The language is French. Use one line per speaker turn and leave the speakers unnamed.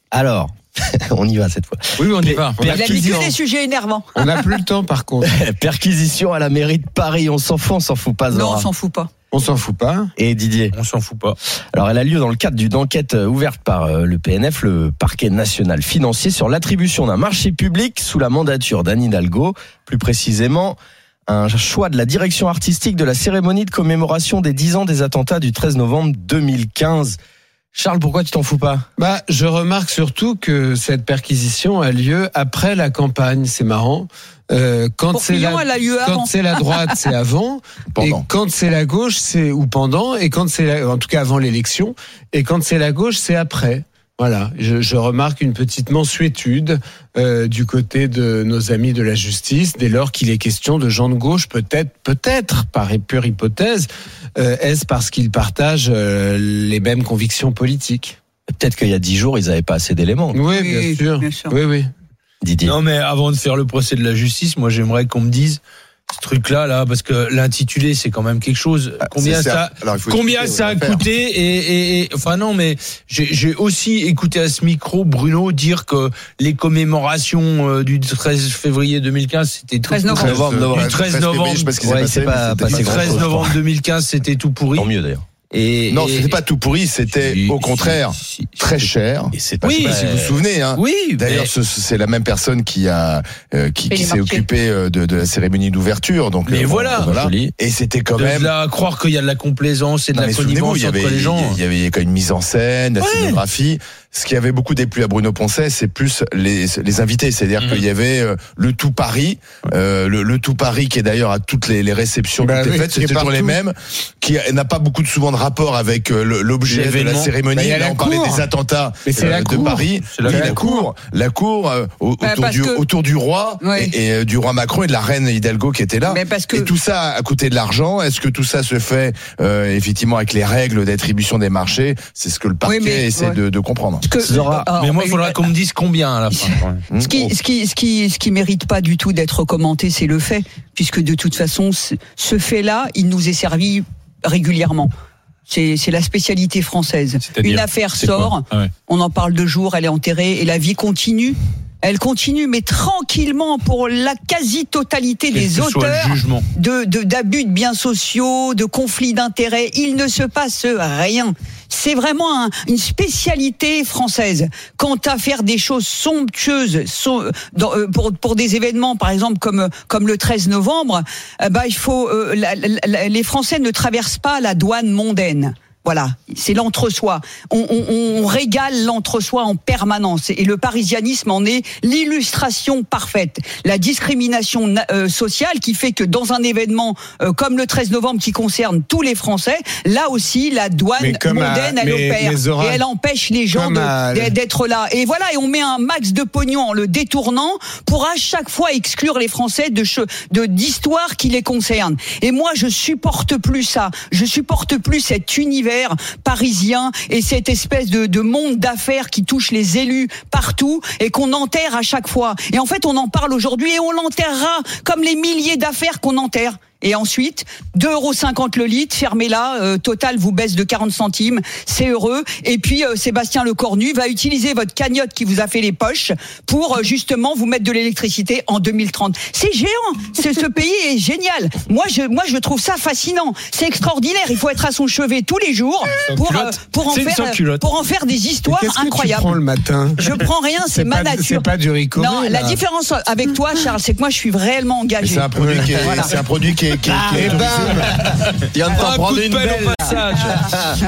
Alors, on y va cette fois.
Oui, on y va.
Il a mis que des sujets énervants.
On n'a plus le temps, par contre.
Perquisition à la mairie de Paris, on s'en fout pas, Zora?
Non, on s'en fout pas.
On s'en fout pas.
Et Didier?
On s'en fout pas.
Alors, elle a lieu dans le cadre d'une enquête ouverte par le PNF, le parquet national financier, sur l'attribution d'un marché public sous la mandature d'Anne Hidalgo. Plus précisément, un choix de la direction artistique de la cérémonie de commémoration des 10 ans des attentats du 13 novembre 2015. Charles, pourquoi tu t'en fous pas?
Je remarque surtout que cette perquisition a lieu après la campagne. C'est marrant. Quand
Pour Fillon, elle a lieu avant.
Quand c'est la droite, c'est avant.
Pendant.
Et quand c'est la gauche, c'est ou pendant. Et quand c'est en tout cas avant l'élection. Et quand c'est la gauche, c'est après. Voilà. Je remarque une petite mansuétude du côté de nos amis de la justice dès lors qu'il est question de gens de gauche, peut-être par pure hypothèse. Est-ce parce qu'ils partagent les mêmes convictions politiques?
Peut-être qu'il y a 10 jours, ils n'avaient pas assez d'éléments.
Oui, bien sûr. Oui.
Didier.
Non, mais avant de faire le procès de la justice, moi, j'aimerais qu'on me dise ce truc-là, là, parce que l'intitulé, c'est quand même quelque chose. Combien ça a coûté enfin non, mais j'ai aussi écouté à ce micro Bruno dire que les commémorations du 13 février 2015, c'était
13 novembre.
Du 13 novembre.
Je sais pas ce qui s'est
Ouais,
passé,
c'est pas
mais c'était
passé
Le 13
grand-chose,
novembre 2015, c'était tout pourri.
Tant mieux d'ailleurs.
Non, c'était pas tout pourri, c'était au contraire très cher.
Et c'est
Je sais pas si vous vous souvenez.
Oui.
D'ailleurs, c'est la même personne qui s'est occupée de la cérémonie d'ouverture. Donc,
Mais voilà.
Et c'était quand même.
Là, croire qu'il y a de la complaisance et de la connivence entre les gens.
Il y avait quand même une mise en scène, la scénographie. Ce qui avait beaucoup déplu à Bruno Poncet, c'est plus les invités. C'est-à-dire qu'il y avait le tout Paris, le tout Paris qui est d'ailleurs à toutes les réceptions qui étaient faites, c'est toujours les mêmes, qui n'a pas beaucoup souvent de rapport avec l'objet de la cérémonie.
Là,
on parlait des attentats de Paris. La cour autour du roi et du roi Macron et de la reine Hidalgo qui était là. Et tout ça a coûté de l'argent. Est-ce que tout ça se fait effectivement avec les règles d'attribution des marchés? C'est ce que le parquet essaie de comprendre.
Mais moi, il faudra qu'on me dise combien à la fin.
Ce qui mérite pas du tout d'être commenté, c'est le fait, puisque de toute façon, ce fait-là, il nous est servi régulièrement. C'est la spécialité française. Une affaire sort, on en parle 2 jours, elle est enterrée et la vie continue. Elle continue, mais tranquillement, pour la quasi-totalité des auteurs d'abus de biens sociaux, de conflits d'intérêts. Il ne se passe rien. C'est vraiment une spécialité française. Quant à faire des choses somptueuses pour des événements, par exemple comme le 13 novembre, il faut les Français ne traversent pas la douane mondaine. Voilà, c'est l'entre-soi. On régale l'entre-soi en permanence et le parisianisme en est l'illustration parfaite. La discrimination sociale qui fait que dans un événement comme le 13 novembre qui concerne tous les Français, là aussi la douane mondaine elle opère et elle empêche les gens d'être là. Et voilà, et on met un max de pognon en le détournant pour à chaque fois exclure les Français d'histoires qui les concernent. Et moi je supporte plus ça. Je supporte plus cet univers parisien et cette espèce de monde d'affaires qui touche les élus partout et qu'on enterre à chaque fois. Et en fait, on en parle aujourd'hui et on l'enterrera comme les milliers d'affaires qu'on enterre. Et ensuite, 2,50 € le litre, fermez-la, Total vous baisse de 40 centimes, c'est heureux. Et puis, Sébastien Lecornu va utiliser votre cagnotte qui vous a fait les poches pour justement vous mettre de l'électricité en 2030. C'est géant, ce pays est génial. Moi, je trouve ça fascinant, c'est extraordinaire. Il faut être à son chevet tous les jours pour en faire des histoires incroyables.
Que tu prends le matin?
Je prends rien, c'est ma nature.
C'est pas du ricoré.
Non, la différence avec toi, Charles, c'est que moi, je suis réellement engagé.
C'est un produit qui est
Il vient de t'en prendre une belle.